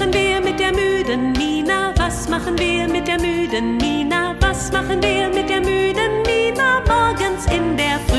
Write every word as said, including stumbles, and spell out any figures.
machen wir mit der müden Nina? Was machen wir mit der müden Nina? Was machen wir mit der müden Nina morgens in der